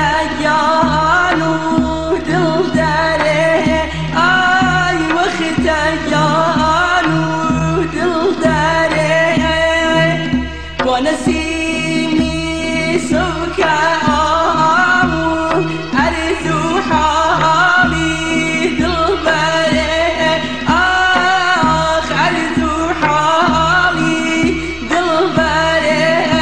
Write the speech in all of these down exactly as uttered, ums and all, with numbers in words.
اختيان ودل داره آي واختيان ودل داره ونسيمي سوكا أرثو حالي دل باره آخ أرثو حالي دل باره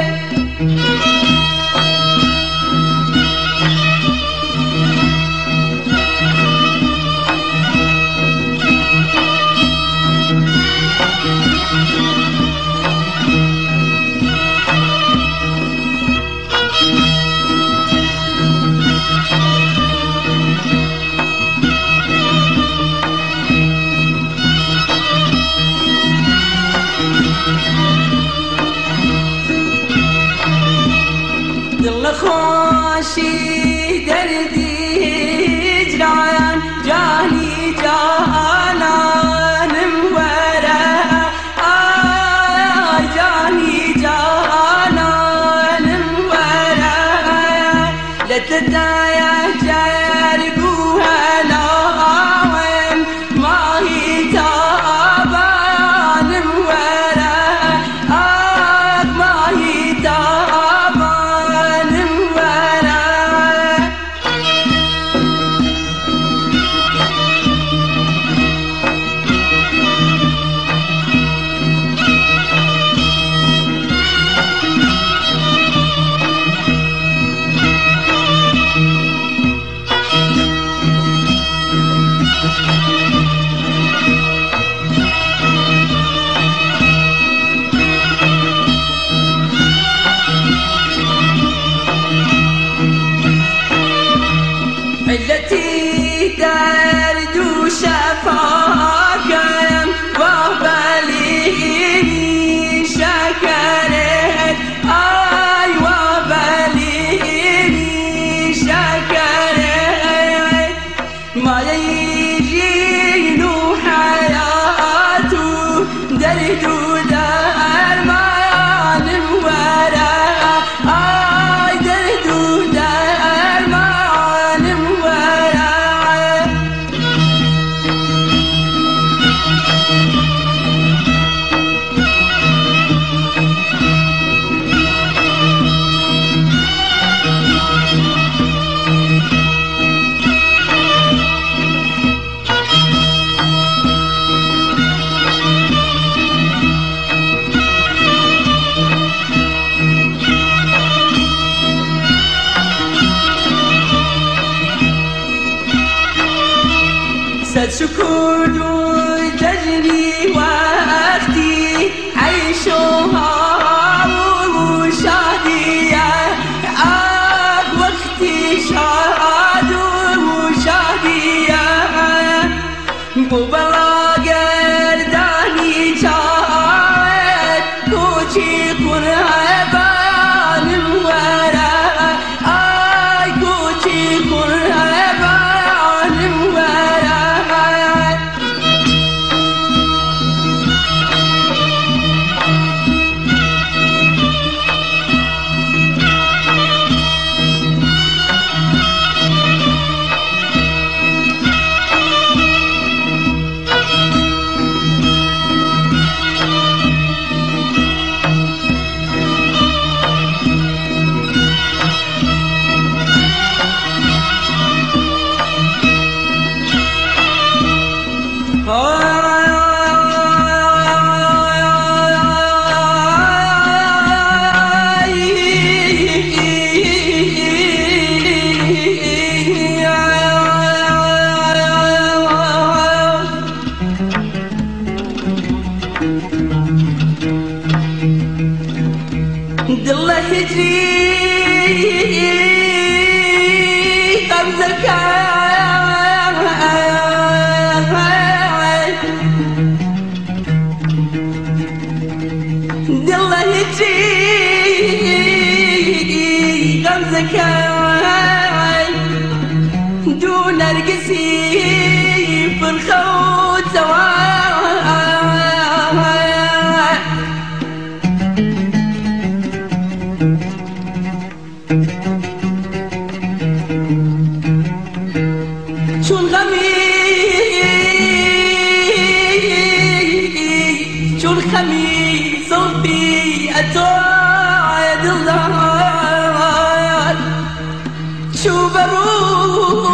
دل خوشی دردی هجران جانی جانانم وره آی جانی جانانم وره لتدایا جرگوها لاوم ماهی تابانم وره آی ماهی تابانم وره التي درد شفاكم وبليني شكرت آي وبليني شكرت ما يجي له حياته درد درمان ورا آي درد درمان ورا ستشكر تجري وقتي عيشها وشادية آه وقتي شاد وشادية مبلا قرداني جاءت كوشي قرهبان ورا آي كوشي قرهبان ورا دل هجري غمزك دل هجري غمزك دون نرقسي في الخوت سواء همي صوتي أتوعد الله شو بروح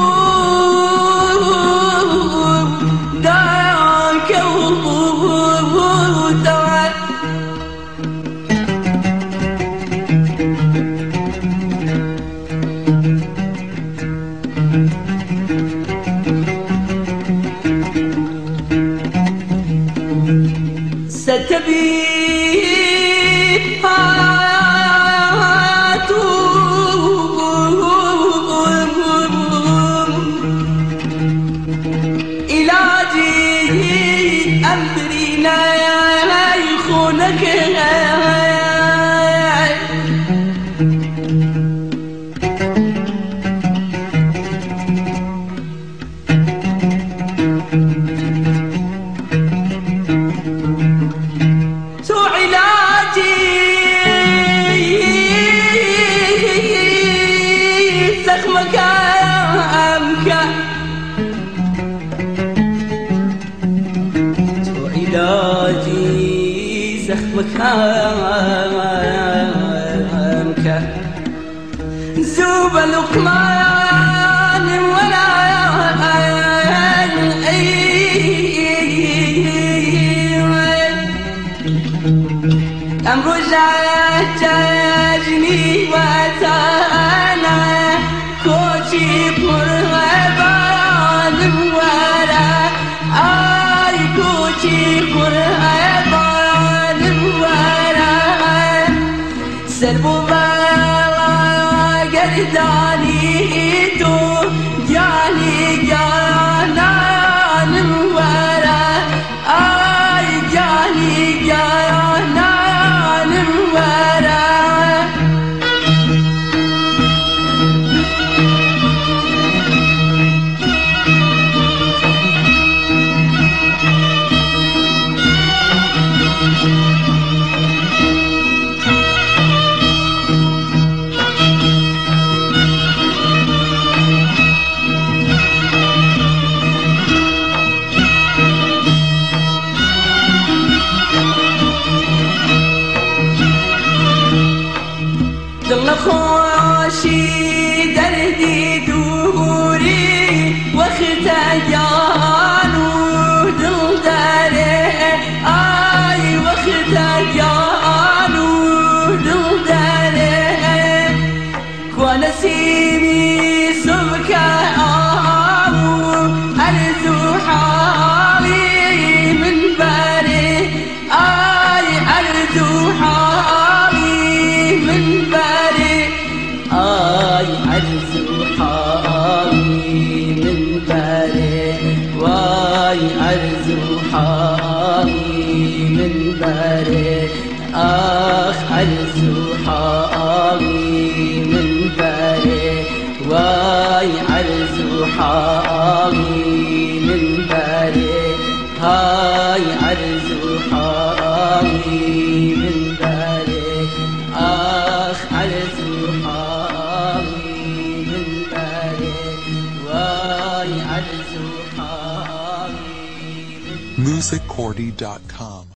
داك وداك ستبي علاجي أمرينا يخونك سو علاجي زخمك أمك علاجي زخمك أمك زوب لقمان ولا أمر جاجني وتانا كوشي برهبان ولا آي كوشي برهبان ولا سربو بالا قرداني تو جاني جانا ولا آي جاني جانا ولا دل خوشي دردي دوري وقت جانو دل داري آي وقت جانو دل داري ونسيمي سبكا آو أرزو حالي من باري آي أرزو حالي من باري آي أرزو حالي من باري واي أرزو حالي من باري آخ أرزو حالي من باري واي أرزو حالي من باري هاي أرزو حالي من باري آخ أرزو حالي من باري واي أرزو حالي music cordy dot com